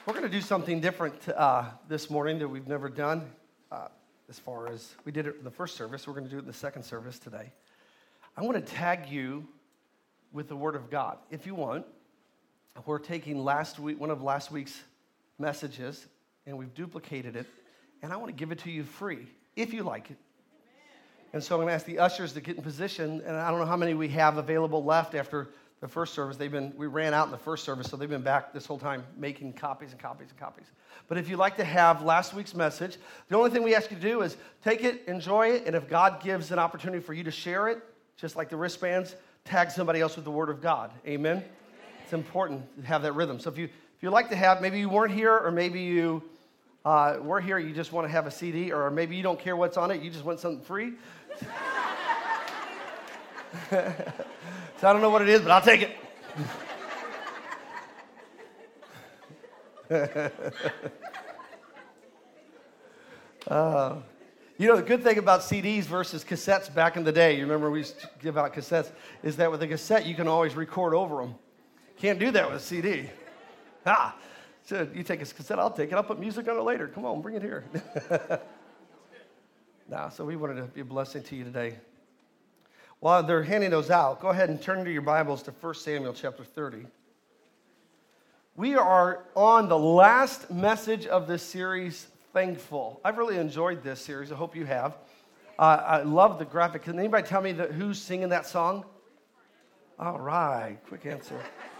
We're going to do something different this morning that we've never done as far as we did it in the first service. We're going to do it in the second service today. I want to tag you with the Word of God. If you want, we're taking one of last week's messages, and we've duplicated it, and I want to give it to you free, if you like it. And so I'm going to ask the ushers to get in position, and I don't know how many we have available left after the first service. We ran out in the first service, so they've been back this whole time making copies and copies and copies. But if you'd like to have last week's message, the only thing we ask you to do is take it, enjoy it, and if God gives an opportunity for you to share it, just like the wristbands, tag somebody else with the Word of God. Amen? It's important to have that rhythm. So if you'd like to have, maybe you weren't here, or maybe you were here, you just want to have a CD, or maybe you don't care what's on it, you just want something free. So I don't know what it is, but I'll take it. The good thing about CDs versus cassettes back in the day, you remember we used to give out cassettes, is that with a cassette, you can always record over them. Can't do that with a CD. So you take a cassette, I'll take it. I'll put music on it later. Come on, bring it here. So we wanted to be a blessing to you today. While they're handing those out, go ahead and turn to your Bibles to 1 Samuel chapter 30. We are on the last message of this series, Thankful. I've really enjoyed this series. I hope you have. I love the graphic. Can anybody tell me who's singing that song? All right, quick answer.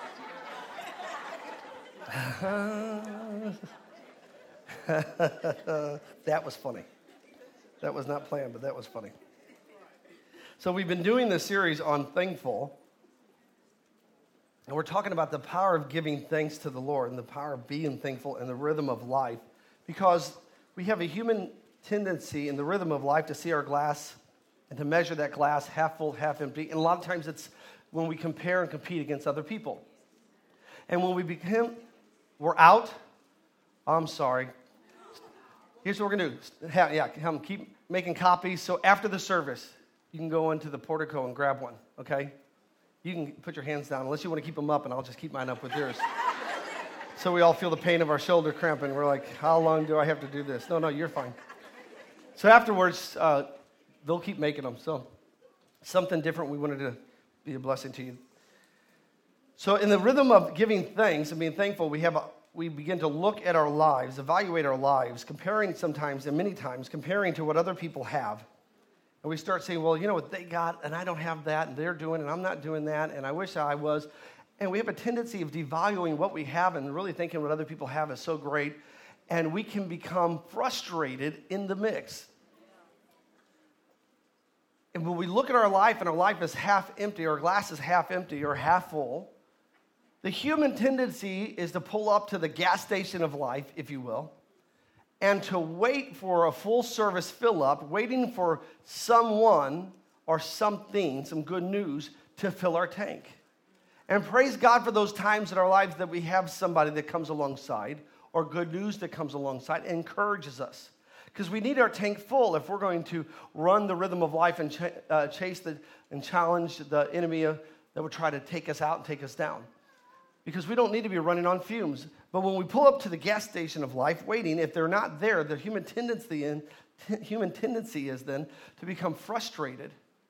That was funny. That was not planned, but that was funny. So we've been doing this series on Thankful, and we're talking about the power of giving thanks to the Lord and the power of being thankful and the rhythm of life, because we have a human tendency in the rhythm of life to see our glass and to measure that glass half full, half empty, and a lot of times it's when we compare and compete against other people. And when we're out, I'm sorry. Here's what we're going to do. Keep making copies. So after the service, you can go into the portico and grab one, okay? You can put your hands down, unless you want to keep them up, and I'll just keep mine up with yours. So we all feel the pain of our shoulder cramping. We're like, how long do I have to do this? No, you're fine. So afterwards, they'll keep making them. So something different, we wanted to be a blessing to you. So in the rhythm of giving thanks and being thankful, we begin to look at our lives, evaluate our lives, comparing sometimes and many times, comparing to what other people have. And we start saying, well, you know what they got, and I don't have that, and they're doing, and I'm not doing that, and I wish I was. And we have a tendency of devaluing what we have and really thinking what other people have is so great, and we can become frustrated in the mix. And when we look at our life, and our life is half empty, our glass is half empty or half full, the human tendency is to pull up to the gas station of life, if you will, and to wait for a full service fill up, waiting for someone or something, some good news, to fill our tank. And praise God for those times in our lives that we have somebody that comes alongside or good news that comes alongside and encourages us. Because we need our tank full if we're going to run the rhythm of life and chase and challenge the enemy that would try to take us out and take us down. Because we don't need to be running on fumes. But when we pull up to the gas station of life waiting, if they're not there, the human tendency is then to become frustrated,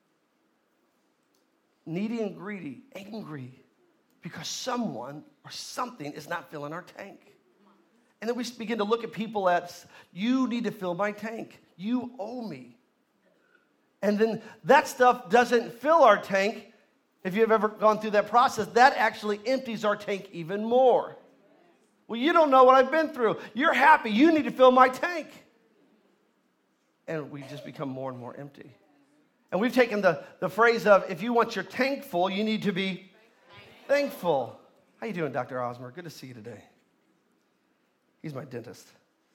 needy and greedy, angry, because someone or something is not filling our tank. And then we begin to look at people as, you need to fill my tank. You owe me. And then that stuff doesn't fill our tank. If you've ever gone through that process, that actually empties our tank even more. Well, you don't know what I've been through. You're happy. You need to fill my tank. And we just become more and more empty. And we've taken the phrase of, if you want your tank full, you need to be thankful. How you doing, Dr. Osmer? Good to see you today. He's my dentist.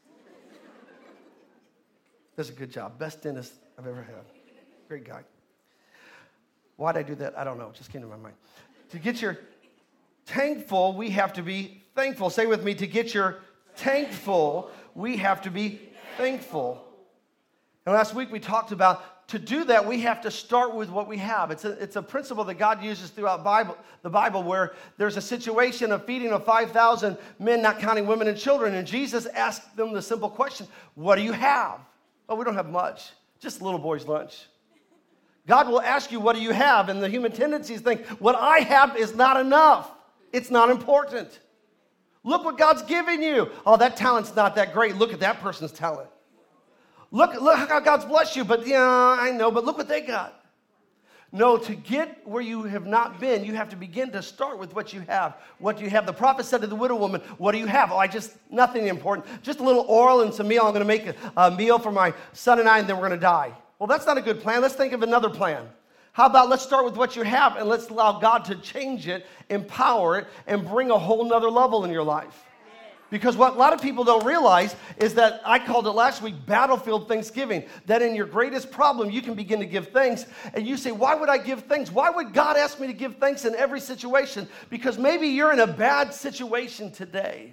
Does a good job. Best dentist I've ever had. Great guy. Why'd I do that? I don't know. It just came to my mind. To get your tank full, we have to be thankful. Say with me, to get your tank full, we have to be thankful. And last week we talked about to do that, we have to start with what we have. It's a principle that God uses throughout the Bible where there's a situation of feeding of 5,000 men, not counting women and children, and Jesus asked them the simple question, what do you have? Oh, we don't have much, just a little boy's lunch. God will ask you, what do you have? And the human tendencies think, what I have is not enough. It's not important. Look what God's given you. Oh, that talent's not that great. Look at that person's talent. Look how God's blessed you, but yeah, I know, but look what they got. No, to get where you have not been, you have to begin to start with what you have. What do you have? The prophet said to the widow woman, what do you have? Oh, nothing important. Just a little oil and some meal. I'm going to make a meal for my son and I, and then we're going to die. Well, that's not a good plan. Let's think of another plan. How about let's start with what you have and let's allow God to change it, empower it, and bring a whole nother level in your life. Because what a lot of people don't realize is that, I called it last week, battlefield Thanksgiving, that in your greatest problem, you can begin to give thanks. And you say, why would I give thanks? Why would God ask me to give thanks in every situation? Because maybe you're in a bad situation today.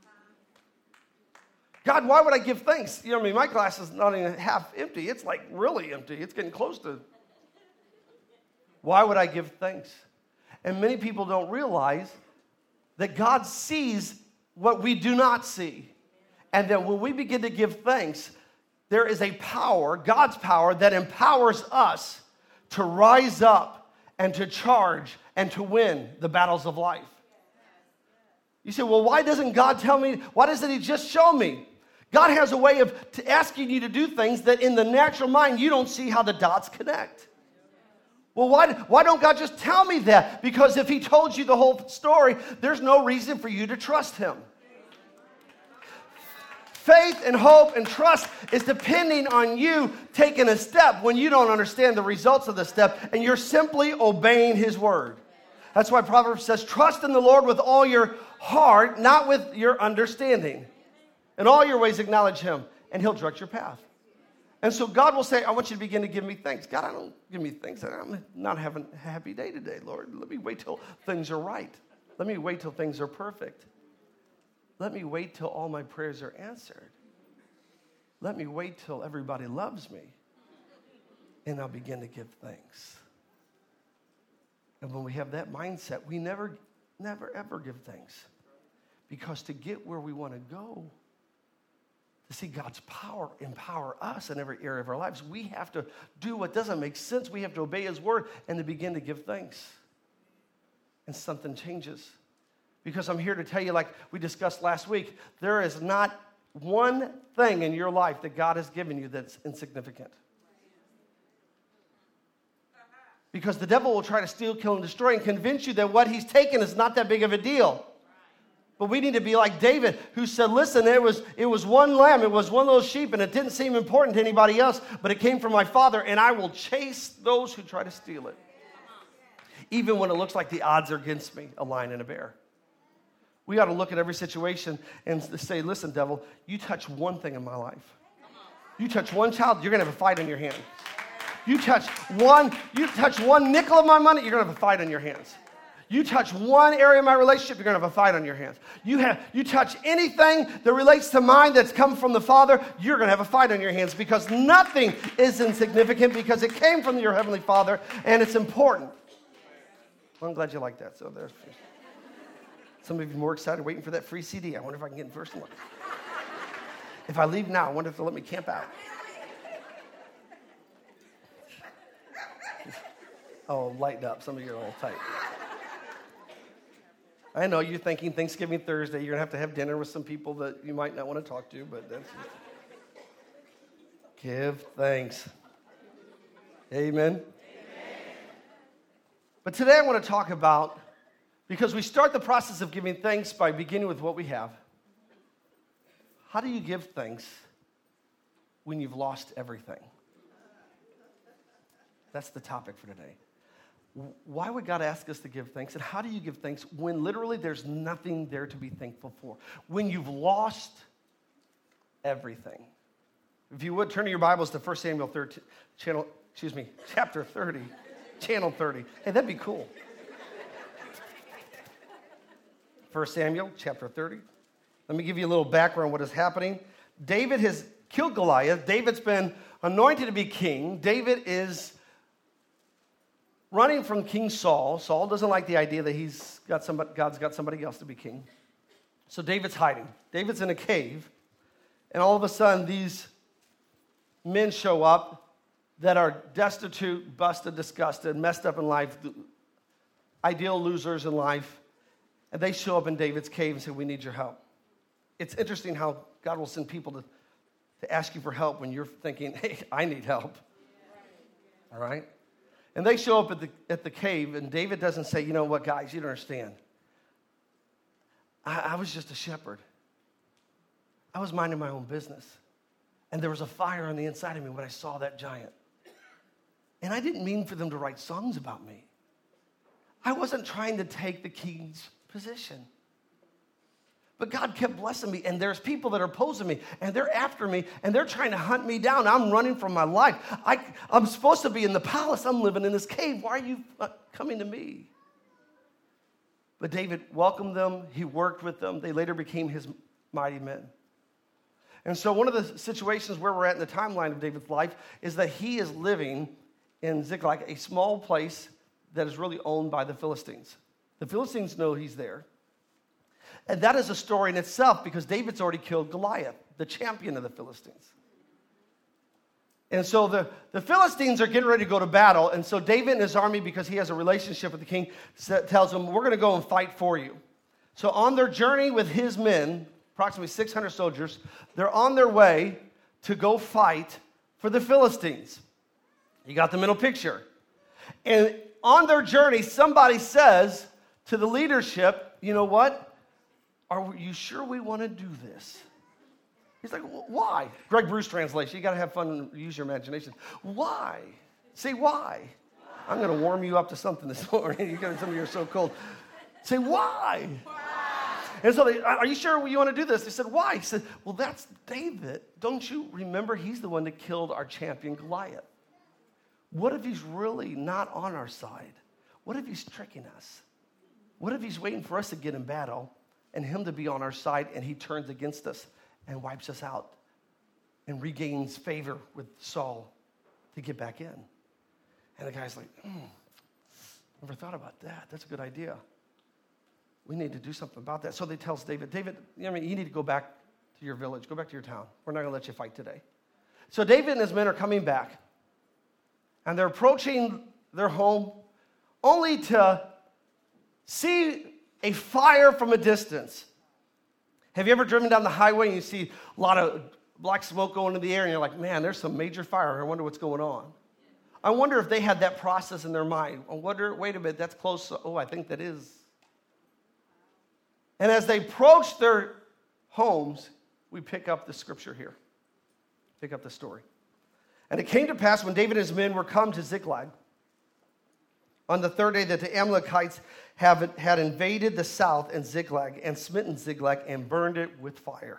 God, why would I give thanks? You know, my glass is not even half empty. It's like really empty. It's getting close to. Why would I give thanks? And many people don't realize that God sees what we do not see. And that when we begin to give thanks, there is a power, God's power, that empowers us to rise up and to charge and to win the battles of life. You say, well, why doesn't God tell me? Why doesn't he just show me? God has a way of asking you to do things that in the natural mind, you don't see how the dots connect. Well, why don't God just tell me that? Because if he told you the whole story, there's no reason for you to trust him. Faith and hope and trust is depending on you taking a step when you don't understand the results of the step and you're simply obeying his word. That's why Proverbs says, trust in the Lord with all your heart, not with your understanding. In all your ways acknowledge him, and he'll direct your path. And so God will say, I want you to begin to give me thanks. God, I don't give me thanks. I'm not having a happy day today, Lord. Let me wait till things are right. Let me wait till things are perfect. Let me wait till all my prayers are answered. Let me wait till everybody loves me. And I'll begin to give thanks. And when we have that mindset, we never, ever give thanks. Because to get where we want to go, to see God's power empower us in every area of our lives, we have to do what doesn't make sense. We have to obey his word and to begin to give thanks. And something changes. Because I'm here to tell you, like we discussed last week, there is not one thing in your life that God has given you that's insignificant. Because the devil will try to steal, kill, and destroy and convince you that what he's taken is not that big of a deal. But we need to be like David, who said, listen, it was one lamb, it was one of those sheep, and it didn't seem important to anybody else, but it came from my Father, and I will chase those who try to steal it. Even when it looks like the odds are against me, a lion and a bear. We ought to look at every situation and say, listen, devil, you touch one thing in my life. You touch one child, you're going to have a fight on your hands. You touch one nickel of my money, you're going to have a fight on your hands. You touch one area of my relationship, you're going to have a fight on your hands. You touch anything that relates to mine that's come from the Father, you're going to have a fight on your hands because nothing is insignificant because it came from your Heavenly Father and it's important. Well, I'm glad you like that. So there's some of you more excited waiting for that free CD. I wonder if I can get in first one. If I leave now, I wonder if they'll let me camp out. Oh, lighten up. Some of you are all tight. I know you're thinking Thanksgiving Thursday, you're going to have dinner with some people that you might not want to talk to, but that's just... Give thanks. Amen? But today I want to talk about, because we start the process of giving thanks by beginning with what we have. How do you give thanks when you've lost everything? That's the topic for today. Why would God ask us to give thanks? And how do you give thanks when literally there's nothing there to be thankful for? When you've lost everything. If you would, turn to your Bibles to 1 Samuel chapter 30, channel 30. Hey, that'd be cool. 1 Samuel chapter 30. Let me give you a little background on what is happening. David has killed Goliath. David's been anointed to be king. David is running from King Saul. Saul doesn't like the idea that God's got somebody else to be king. So David's hiding. David's in a cave, and all of a sudden these men show up that are destitute, busted, disgusted, messed up in life, ideal losers in life, and they show up in David's cave and say, we need your help. It's interesting how God will send people to ask you for help when you're thinking, hey, I need help. All right? And they show up at the cave, and David doesn't say, you know what, guys, you don't understand. I was just a shepherd. I was minding my own business. And there was a fire on the inside of me when I saw that giant. And I didn't mean for them to write songs about me. I wasn't trying to take the king's position. But God kept blessing me, and there's people that are opposing me, and they're after me, and they're trying to hunt me down. I'm running from my life. I'm supposed to be in the palace. I'm living in this cave. Why are you coming to me? But David welcomed them. He worked with them. They later became his mighty men. And so one of the situations where we're at in the timeline of David's life is that he is living in Ziklag, a small place that is really owned by the Philistines. The Philistines know he's there. And that is a story in itself because David's already killed Goliath, the champion of the Philistines. And so the Philistines are getting ready to go to battle. And so David and his army, because he has a relationship with the king, tells him, we're going to go and fight for you. So on their journey with his men, approximately 600 soldiers, they're on their way to go fight for the Philistines. You got the middle picture. And on their journey, somebody says to the leadership, you know what? Are you sure we want to do this? He's like, why? Greg Bruce translation. You got to have fun and use your imagination. Why? Say why. I'm going to warm you up to something this morning. Some of you are so cold. Say why. And so are you sure you want to do this? They said, why? He said, well, that's David. Don't you remember he's the one that killed our champion Goliath? What if he's really not on our side? What if he's tricking us? What if he's waiting for us to get in battle and him to be on our side and he turns against us and wipes us out and regains favor with Saul to get back in? And the guy's like, never thought about that. That's a good idea. We need to do something about that. So they tells David, you need to go back to your village. Go back to your town. We're not going to let you fight today. So David and his men are coming back, and they're approaching their home only to see a fire from a distance. Have you ever driven down the highway and you see a lot of black smoke going in the air, and you're like, man, there's some major fire. I wonder what's going on. I wonder if they had that process in their mind. I wonder, wait a minute, that's close. Oh, I think that is. And as they approach their homes, we pick up the scripture here. Pick up the story. And it came to pass when David and his men were come to Ziklag, on the third day that the Amalekites had invaded the south and Ziklag, and smitten Ziklag, and burned it with fire.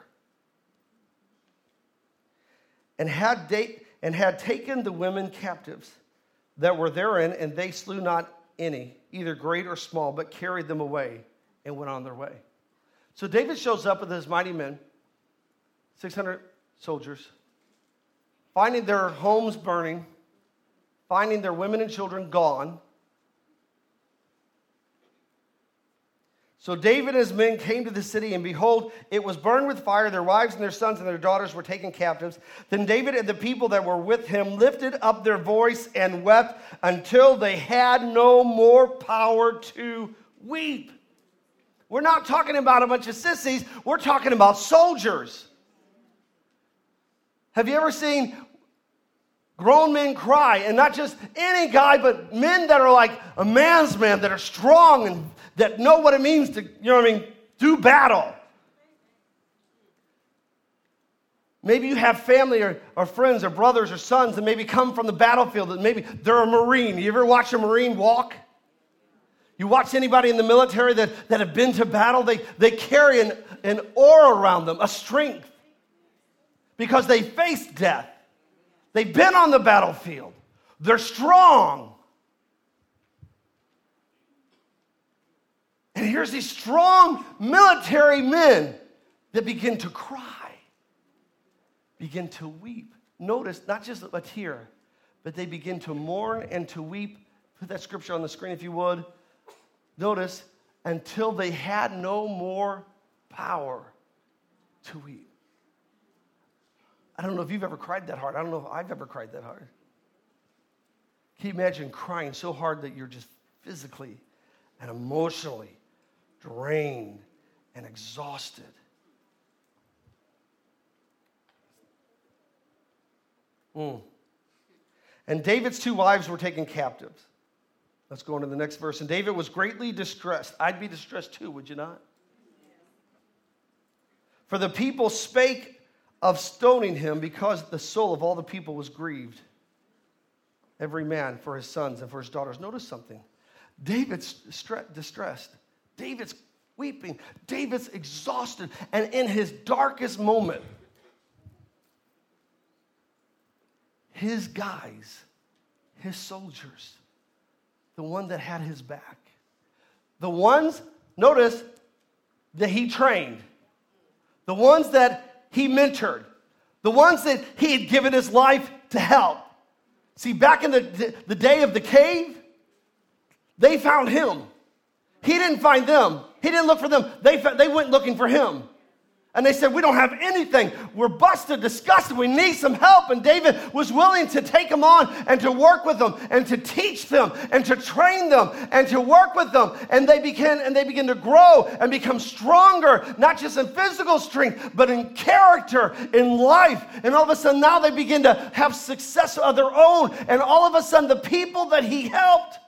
And had taken the women captives that were therein, and they slew not any, either great or small, but carried them away and went on their way. So David shows up with his mighty men, 600 soldiers, finding their homes burning, finding their women and children gone. So David and his men came to the city, and behold, it was burned with fire. Their wives and their sons and their daughters were taken captives. Then David and the people that were with him lifted up their voice and wept until they had no more power to weep. We're not talking about a bunch of sissies. We're talking about soldiers. Have you ever seen grown men cry? And not just any guy, but men that are like a man's man, that are strong and that know what it means to, do battle. Maybe you have family or friends or brothers or sons that maybe come from the battlefield, and maybe they're a Marine. You ever watch a Marine walk? You watch anybody in the military that have been to battle, they carry an aura around them, a strength, because they faced death. They've been on the battlefield. They're strong. And here's these strong military men that begin to cry, begin to weep. notice, not just a tear, but they begin to mourn and to weep. Put that scripture on the screen if you would. Notice, until they had no more power to weep. I don't know if you've ever cried that hard. I don't know if I've ever cried that hard. Can you imagine crying so hard that you're just physically and emotionally drained and exhausted? And David's 2 wives were taken captives. Let's go on to the next verse. And David was greatly distressed. I'd be distressed too, would you not? For the people spake of stoning him, because the soul of all the people was grieved, every man for his sons and for his daughters. Notice something. David's distressed. David's weeping. David's exhausted. And in his darkest moment, his guys, his soldiers, the one that had his back, the ones, notice, that he trained, the ones that he mentored, the ones that he had given his life to help. See, back in the day of the cave, they found him. He didn't find them. He didn't look for them. They went looking for him. And they said, we don't have anything. We're busted, disgusted. We need some help. And David was willing to take them on and to work with them and to teach them and to train them and to work with them. And they begin to grow and become stronger, not just in physical strength, but in character, in life. And all of a sudden now they begin to have success of their own. And all of a sudden the people that he helped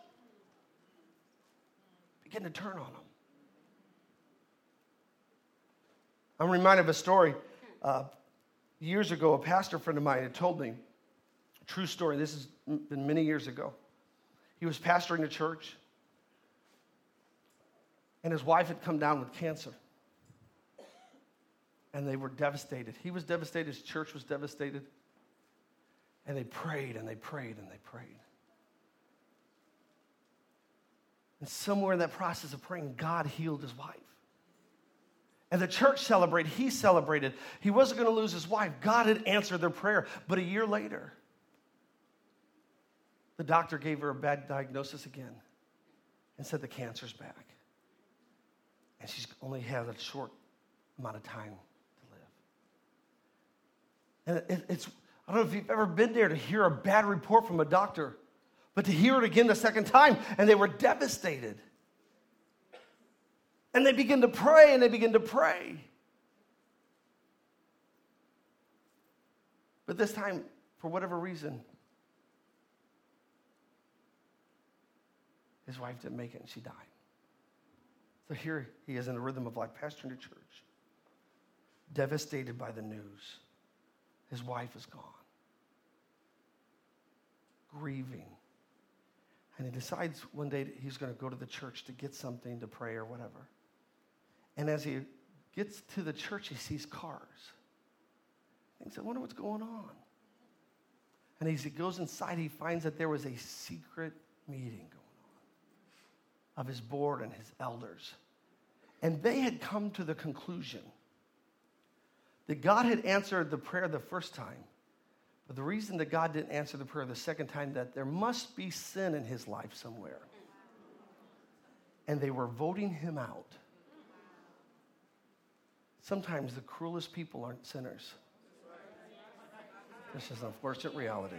begin to turn on him. I'm reminded of a story. Years ago, a pastor friend of mine had told me, true story, this has been many years ago. He was pastoring a church, and his wife had come down with cancer. And they were devastated. He was devastated, his church was devastated. And they prayed, and they prayed, and they prayed. And somewhere in that process of praying, God healed his wife. And the church celebrated. He celebrated. He wasn't going to lose his wife. God had answered their prayer. But a year later, the doctor gave her a bad diagnosis again and said the cancer's back. And she's only had a short amount of time to live. And I don't know if you've ever been there to hear a bad report from a doctor, but to hear it again the second time, and they were devastated. And they begin to pray, and they begin to pray. But this time, for whatever reason, his wife didn't make it, and she died. So here he is in the rhythm of life, pastoring a church, devastated by the news. His wife is gone, grieving. And he decides one day that he's going to go to the church to get something to pray or whatever. And as he gets to the church, he sees cars. He said, I wonder what's going on. And as he goes inside, he finds that there was a secret meeting going on of his board and his elders. And they had come to the conclusion that God had answered the prayer the first time. But the reason that God didn't answer the prayer the second time, that there must be sin in his life somewhere. And they were voting him out. Sometimes the cruelest people aren't sinners. This is an unfortunate reality.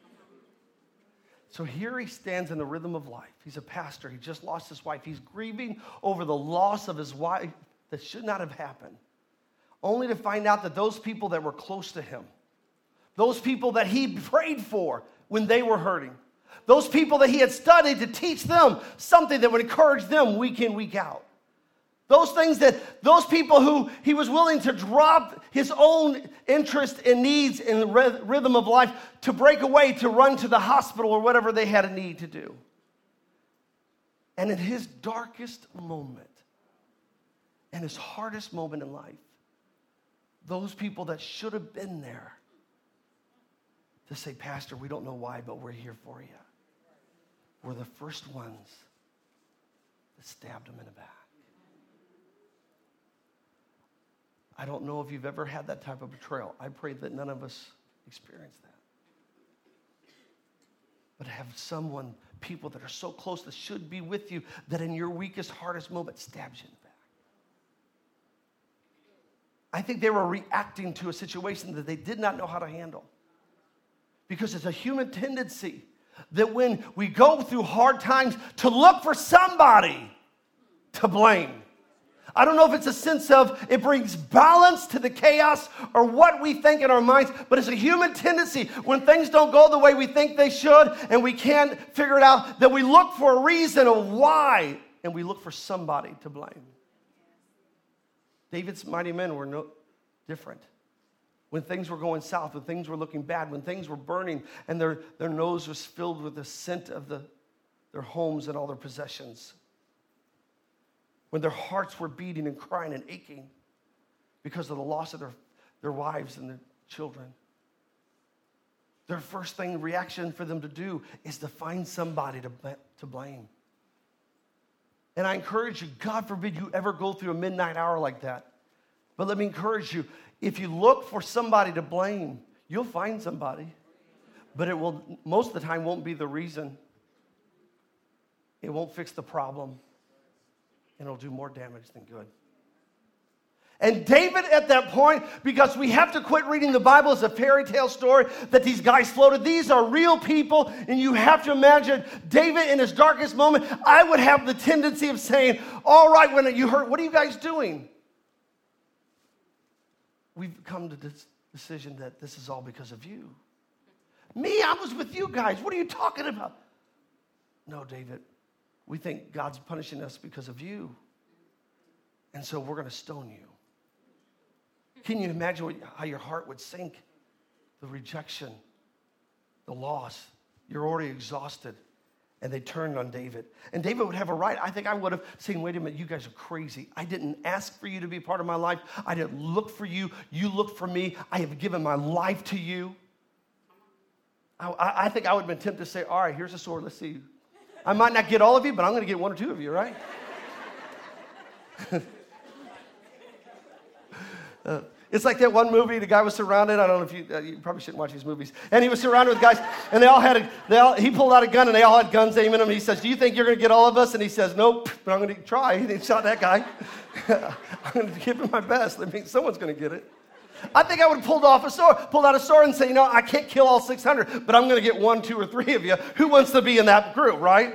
So here he stands in the rhythm of life. He's a pastor. He just lost his wife. He's grieving over the loss of his wife that should not have happened. Only to find out that those people that were close to him, those people that he prayed for when they were hurting, those people that he had studied to teach them something that would encourage them week in, week out. Those people who he was willing to drop his own interest and needs in the rhythm of life to break away, to run to the hospital or whatever they had a need to do. And in his darkest moment, and his hardest moment in life, those people that should have been there to say, Pastor, we don't know why, but we're here for you, were the first ones that stabbed him in the back. I don't know if you've ever had that type of betrayal. I pray that none of us experience that. But have people that are so close that should be with you, that in your weakest, hardest moment stabs you in the back. I think they were reacting to a situation that they did not know how to handle. Because it's a human tendency that when we go through hard times to look for somebody to blame. I don't know if it's a sense of it brings balance to the chaos or what we think in our minds, but it's a human tendency when things don't go the way we think they should and we can't figure it out, that we look for a reason of why, and we look for somebody to blame. David's mighty men were no different. When things were going south, when things were looking bad, when things were burning, and their nose was filled with the scent of their homes and all their possessions. When their hearts were beating and crying and aching because of the loss of their wives and their children. Their first reaction for them to do is to find somebody to blame. And I encourage you, God forbid you ever go through a midnight hour like that. But let me encourage you, if you look for somebody to blame, you'll find somebody. But it will, most of the time, won't be the reason. It won't fix the problem. And it'll do more damage than good. And David at that point, because we have to quit reading the Bible as a fairy tale story that these guys floated. These are real people, and you have to imagine David in his darkest moment. I would have the tendency of saying, all right, when you heard, what are you guys doing? We've come to this decision that this is all because of you. Me, I was with you guys. What are you talking about? No, David. We think God's punishing us because of you. And so we're going to stone you. Can you imagine how your heart would sink? The rejection, the loss. You're already exhausted. And they turned on David. And David would have a right. I think I would have seen, wait a minute, you guys are crazy. I didn't ask for you to be part of my life. I didn't look for you. You looked for me. I have given my life to you. I think I would have been tempted to say, all right, here's a sword. Let's see. I might not get all of you, but I'm going to get one or two of you, right? It's like that one movie, the guy was surrounded. I don't know if you probably shouldn't watch these movies. And he was surrounded with guys, and he pulled out a gun, and they all had guns aiming at him. He says, do you think you're going to get all of us? And he says, nope, but I'm going to try. And he shot that guy. I'm going to give him my best. I mean, someone's going to get it. I think I would have pulled out a sword and say, I can't kill all 600, but I'm going to get 1, 2, or 3 of you. Who wants to be in that group, right?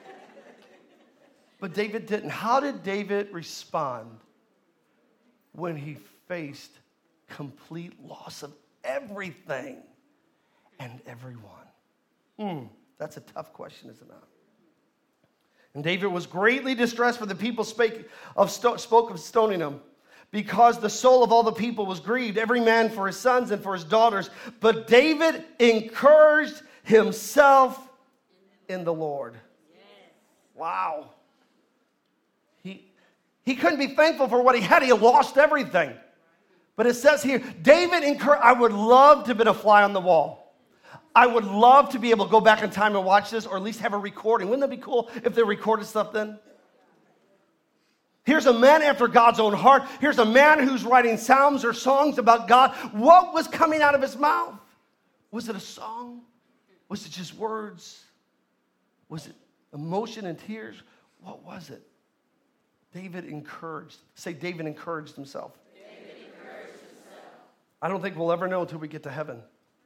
But David didn't. How did David respond when he faced complete loss of everything and everyone? That's a tough question, isn't it? And David was greatly distressed, for the people spoke of stoning him, because the soul of all the people was grieved, every man for his sons and for his daughters. But David encouraged himself in the Lord. Wow. He couldn't be thankful for what he had. He had lost everything. But it says here, David encouraged, I would love to have been a fly on the wall. I would love to be able to go back in time and watch this, or at least have a recording. Wouldn't that be cool if they recorded stuff then? Here's a man after God's own heart. Here's a man who's writing psalms or songs about God. What was coming out of his mouth? Was it a song? Was it just words? Was it emotion and tears? What was it? David encouraged. Say, David encouraged himself. David encouraged himself. I don't think we'll ever know until we get to heaven.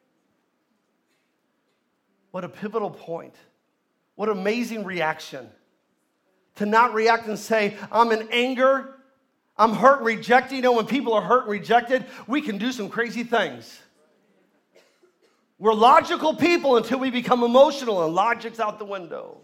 What a pivotal point. What an amazing reaction. To not react and say, I'm in anger, I'm hurt and rejected. When people are hurt and rejected, we can do some crazy things. We're logical people until we become emotional, and logic's out the window.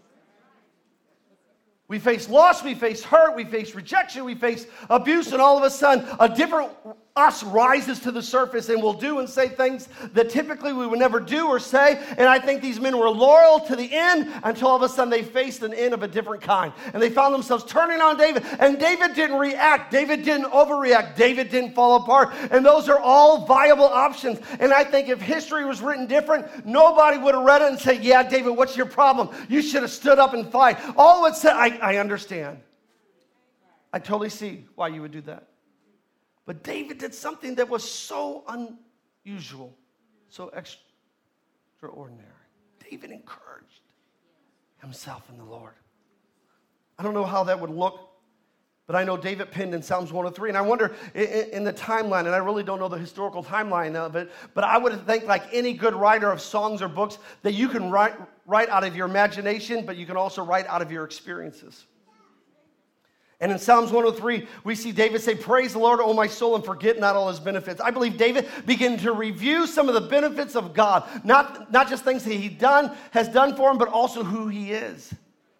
We face loss, we face hurt, we face rejection, we face abuse, and all of a sudden, a different us rises to the surface, and will do and say things that typically we would never do or say. And I think these men were loyal to the end until all of a sudden they faced an end of a different kind. And they found themselves turning on David. And David didn't react. David didn't overreact. David didn't fall apart. And those are all viable options. And I think if history was written different, nobody would have read it and said, yeah, David, what's your problem? You should have stood up and fight. All it said, I understand. I totally see why you would do that. But David did something that was so unusual, so extraordinary. David encouraged himself in the Lord. I don't know how that would look, but I know David penned in Psalms 103, and I wonder in the timeline, and I really don't know the historical timeline of it, but I would think like any good writer of songs or books that you can write out of your imagination, but you can also write out of your experiences. And in Psalms 103, we see David say, "Praise the Lord, O my soul, and forget not all his benefits." I believe David began to review some of the benefits of God, not just things that he has done for him, but also who he is.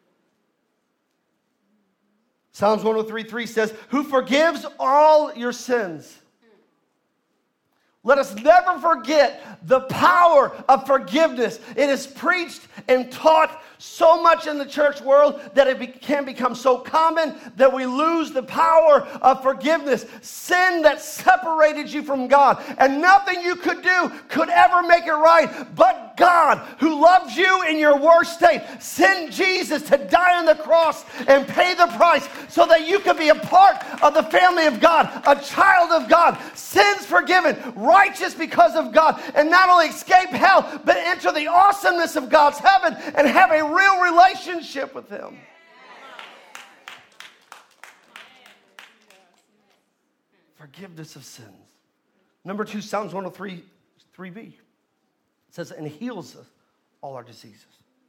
Psalms 103:3 says, "Who forgives all your sins." Let us never forget the power of forgiveness. It is preached and taught so much in the church world that it can become so common that we lose the power of forgiveness. Sin that separated you from God, and nothing you could do could ever make it right. But God, who loves you in your worst state, sent Jesus to die on the cross and pay the price so that you could be a part of the family of God, a child of God, sins forgiven, righteous because of God, and not only escape hell, but enter the awesomeness of God's heaven and have a real relationship with Him. Forgiveness of sins. Number 2, Psalms 103:3b. It says, "And heals us all our diseases."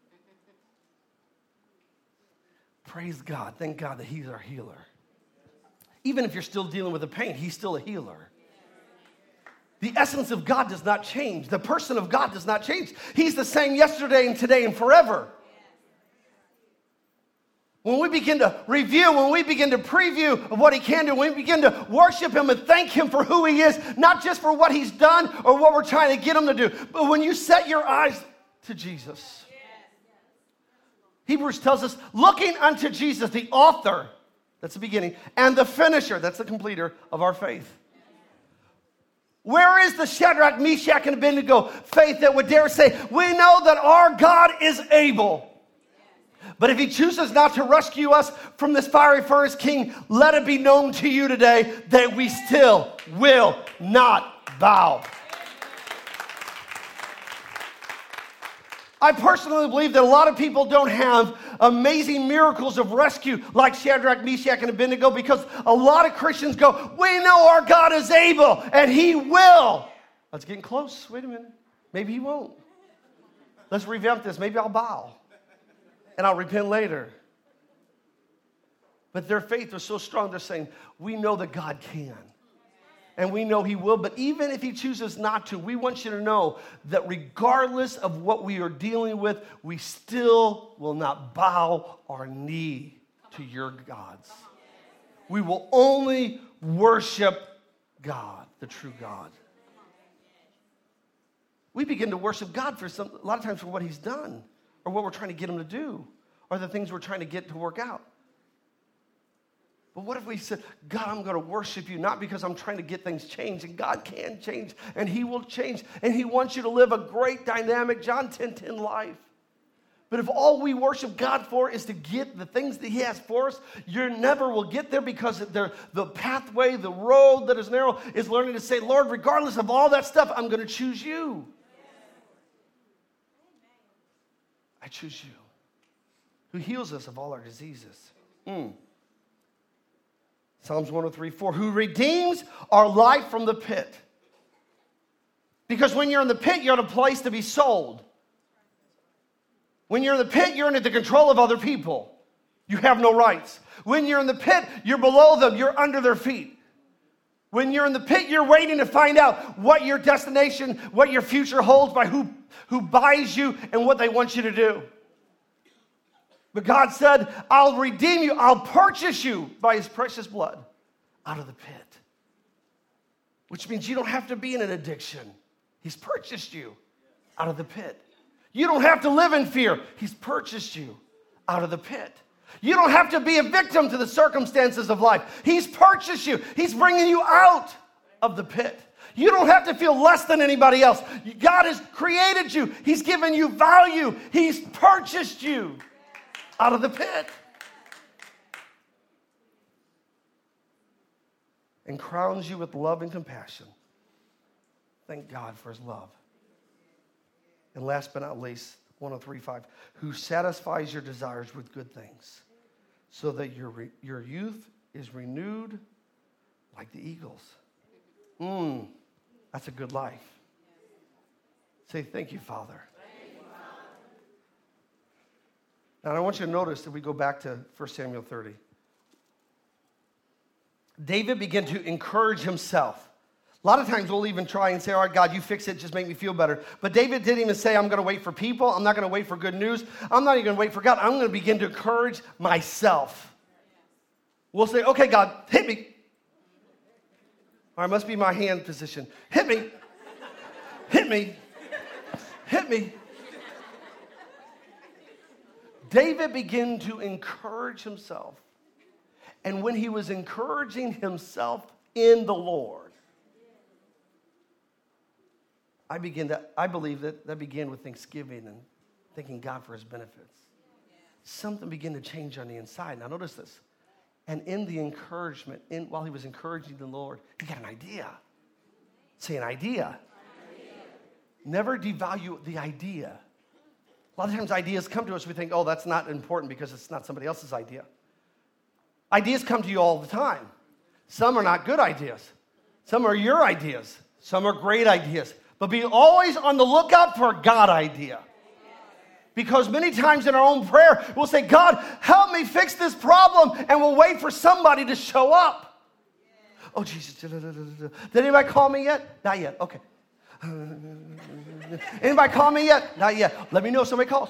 Praise God. Thank God that He's our healer. Even if you're still dealing with the pain, He's still a healer. The essence of God does not change. The person of God does not change. He's the same yesterday and today and forever. When we begin to review, when we begin to preview of what He can do, when we begin to worship Him and thank Him for who He is, not just for what He's done or what we're trying to get Him to do, but when you set your eyes to Jesus. Hebrews tells us, looking unto Jesus, the author, that's the beginning, and the finisher, that's the completer of our faith. Where is the Shadrach, Meshach, and Abednego faith that would dare say, we know that our God is able? But if He chooses not to rescue us from this fiery furnace, King, let it be known to you today that we still will not bow. I personally believe that a lot of people don't have amazing miracles of rescue like Shadrach, Meshach, and Abednego because a lot of Christians go, we know our God is able and He will. That's getting close. Wait a minute. Maybe He won't. Let's revamp this. Maybe I'll bow and I'll repent later. But their faith was so strong, they're saying, we know that God can. And we know He will, but even if He chooses not to, we want you to know that regardless of what we are dealing with, we still will not bow our knee to your gods. We will only worship God, the true God. We begin to worship God for a lot of times for what He's done, or what we're trying to get Him to do, or the things we're trying to get to work out. But what if we said, God, I'm going to worship you, not because I'm trying to get things changed, and God can change, and He will change, and He wants you to live a great, dynamic, John 10:10 life. But if all we worship God for is to get the things that He has for us, you never will get there because the pathway, the road that is narrow is learning to say, Lord, regardless of all that stuff, I'm going to choose you. I choose you, who heals us of all our diseases. Psalms 103:4, who redeems our life from the pit. Because when you're in the pit, you're in a place to be sold. When you're in the pit, you're under the control of other people. You have no rights. When you're in the pit, you're below them. You're under their feet. When you're in the pit, you're waiting to find out what your destination, what your future holds by who buys you and what they want you to do. But God said, I'll redeem you, I'll purchase you by His precious blood out of the pit. Which means you don't have to be in an addiction. He's purchased you out of the pit. You don't have to live in fear. He's purchased you out of the pit. You don't have to be a victim to the circumstances of life. He's purchased you. He's bringing you out of the pit. You don't have to feel less than anybody else. God has created you. He's given you value. He's purchased you out of the pit. And crowns you with love and compassion. Thank God for His love And last but not least, 103:5, who satisfies your desires with good things, so that your youth is renewed like the eagles. That's a good life. Say, thank you, Father. Thank you, Father. Now, I want you to notice that we go back to 1 Samuel 30. David began to encourage himself. A lot of times we'll even try and say, all right, God, you fix it, just make me feel better. But David didn't even say, I'm going to wait for people. I'm not going to wait for good news. I'm not even going to wait for God. I'm going to begin to encourage myself. We'll say, okay, God, hit me. Or it must be my hand position. Hit me. Hit me. Hit me. David began to encourage himself. And when he was encouraging himself in the Lord, I believe that began with thanksgiving and thanking God for his benefits. Something began to change on the inside. Now notice this. And in the encouragement, while he was encouraging the Lord, he got an idea. Say an idea. Never devalue the idea. A lot of times ideas come to us, we think, oh, that's not important because it's not somebody else's idea. Ideas come to you all the time. Some are not good ideas. Some are your ideas. Some are great ideas. But be always on the lookout for a God idea. Because many times in our own prayer, we'll say, God, help me fix this problem, and we'll wait for somebody to show up. Oh, Jesus. Did anybody call me yet? Not yet. Okay. Anybody call me yet? Not yet. Let me know if somebody calls.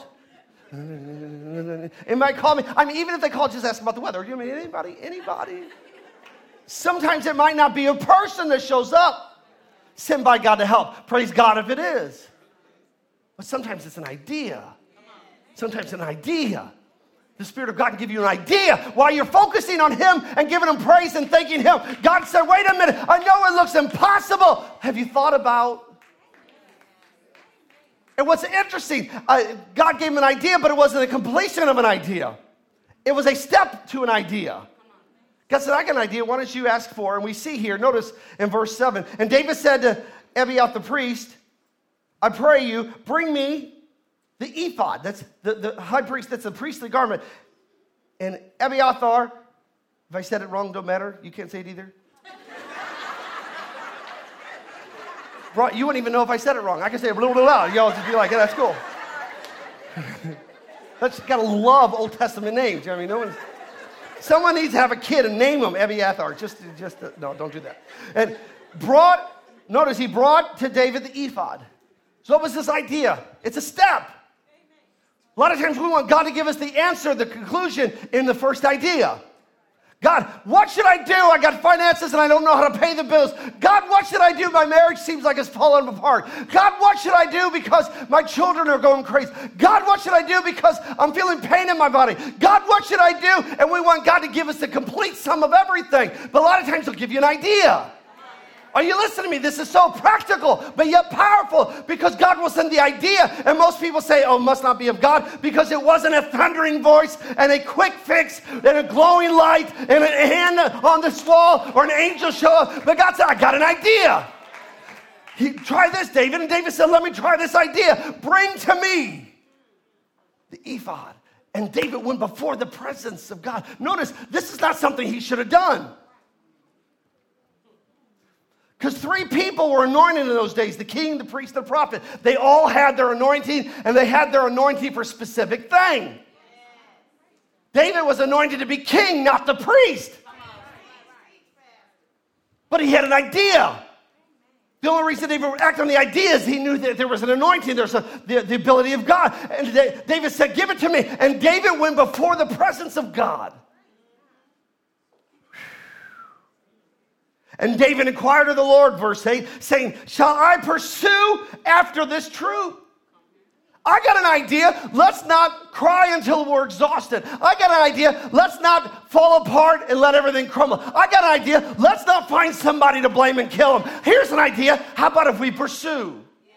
Anybody call me? I mean, even if they call, just ask about the weather. You mean anybody? Sometimes it might not be a person that shows up. Sent by God to help. Praise God if it is. But sometimes it's an idea. Sometimes an idea. The Spirit of God can give you an idea while you're focusing on Him and giving Him praise and thanking Him. God said, wait a minute, I know it looks impossible. Have you thought about? And what's interesting, God gave him an idea, but it wasn't a completion of an idea. It was a step to an idea. God said, I got an idea. Why don't you ask for? And we see here, notice in verse 7. And David said to Abiathar the priest, I pray you, bring me the ephod. That's the high priest. That's the priestly garment. And Abiathar, if I said it wrong, don't matter. You can't say it either. Bro, you wouldn't even know if I said it wrong. I can say it a little bit loud. Y'all just be like, yeah, that's cool. That's gotta love Old Testament names. You know what I mean? Someone needs to have a kid and name him Abiathar. No, don't do that. And notice he brought to David the ephod. So what was this idea? It's a step. A lot of times we want God to give us the answer, the conclusion in the first idea. God, what should I do? I got finances and I don't know how to pay the bills. God, what should I do? My marriage seems like it's falling apart. God, what should I do because my children are going crazy? God, what should I do because I'm feeling pain in my body? God, what should I do? And we want God to give us the complete sum of everything. But a lot of times He'll give you an idea. Are you listening to me? This is so practical, but yet powerful, because God will send the idea, and most people say, oh, it must not be of God, because it wasn't a thundering voice and a quick fix and a glowing light and a hand on this wall or an angel show up. But God said, I got an idea. Try this, David. And David said, let me try this idea. Bring to me the ephod. And David went before the presence of God. Notice, this is not something he should have done. Because 3 people were anointed in those days, the king, the priest, and the prophet. They all had their anointing, and they had their anointing for a specific thing. David was anointed to be king, not the priest. But he had an idea. The only reason David would act on the idea is he knew that there was an anointing, there's the ability of God. And David said, give it to me. And David went before the presence of God. And David inquired of the Lord, verse 8, saying, shall I pursue after this truth? I got an idea. Let's not cry until we're exhausted. I got an idea. Let's not fall apart and let everything crumble. I got an idea. Let's not find somebody to blame and kill him. Here's an idea. How about if we pursue?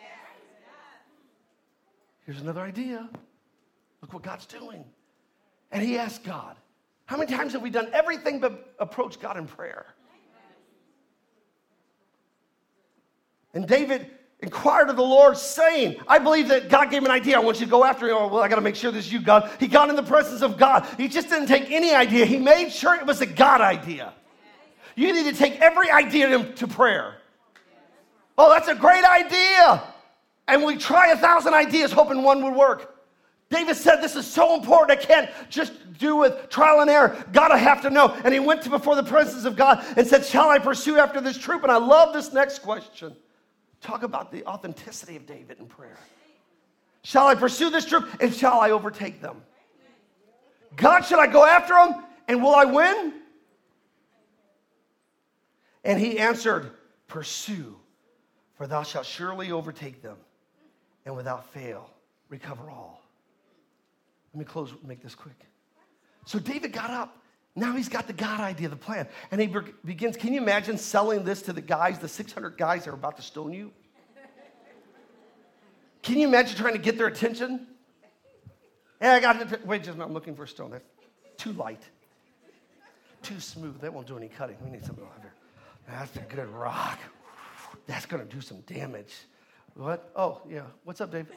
Here's another idea. Look what God's doing. And he asked God, how many times have we done everything but approach God in prayer? And David inquired of the Lord, saying, I believe that God gave him an idea. I want you to go after him. Oh, well, I got to make sure this is you, God. He got in the presence of God. He just didn't take any idea. He made sure it was a God idea. You need to take every idea to prayer. Oh, that's a great idea. And we try 1,000 ideas hoping one would work. David said, this is so important. I can't just do with trial and error. God, I have to know. And he went to before the presence of God and said, shall I pursue after this troop? And I love this next question. Talk about the authenticity of David in prayer. Shall I pursue this troop and shall I overtake them? God, should I go after them and will I win? And he answered, pursue, for thou shalt surely overtake them and without fail recover all. Let me close, make this quick. So David got up. Now he's got the God idea, the plan. And he begins, can you imagine selling this to the guys, the 600 guys that are about to stone you? Can you imagine trying to get their attention? Hey, I got it. Wait, just I'm looking for a stone. That's too light. Too smooth. That won't do any cutting. We need something over here. That's a good rock. That's going to do some damage. What? Oh, yeah. What's up, David?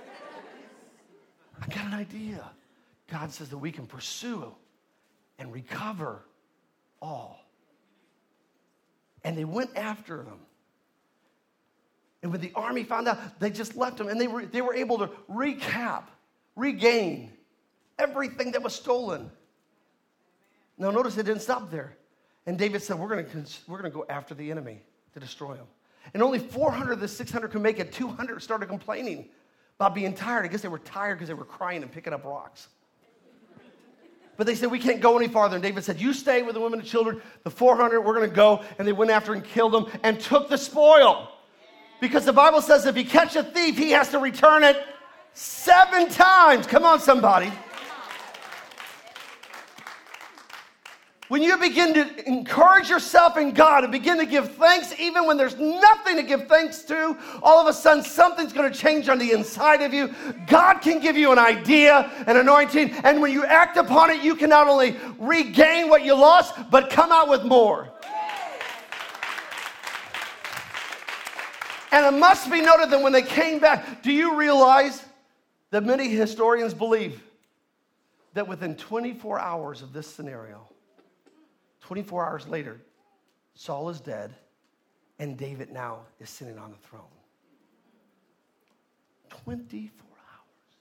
I got an idea. God says that we can pursue and recover all. And they went after them. And when the army found out, they just left them. And they were able to regain everything that was stolen. Now notice it didn't stop there. And David said, we're going to go after the enemy to destroy them. And only 400 of the 600 could make it. 200 started complaining about being tired. I guess they were tired because they were crying and picking up rocks. But they said, we can't go any farther. And David said, you stay with the women and children. The 400, we're going to go. And they went after and killed them and took the spoil. Because the Bible says if he catch a thief, he has to return it 7 times. Come on, somebody. When you begin to encourage yourself in God and begin to give thanks, even when there's nothing to give thanks to, all of a sudden something's going to change on the inside of you. God can give you an idea, an anointing, and when you act upon it, you can not only regain what you lost, but come out with more. And it must be noted that when they came back, do you realize that many historians believe that within 24 hours of this scenario, 24 hours later, Saul is dead, and David now is sitting on the throne. 24 hours.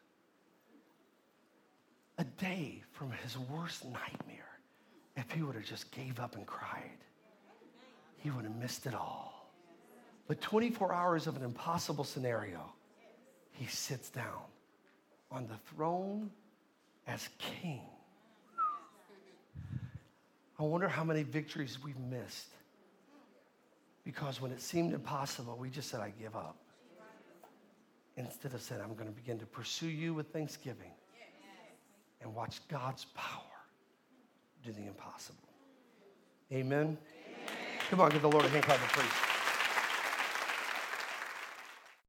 A day from his worst nightmare. If he would have just gave up and cried, he would have missed it all. But 24 hours of an impossible scenario, he sits down on the throne as king. I wonder how many victories we've missed because when it seemed impossible, we just said, I give up. Instead of saying, I'm going to begin to pursue you with thanksgiving and watch God's power do the impossible. Amen? Amen. Come on, give the Lord a hand clap of praise.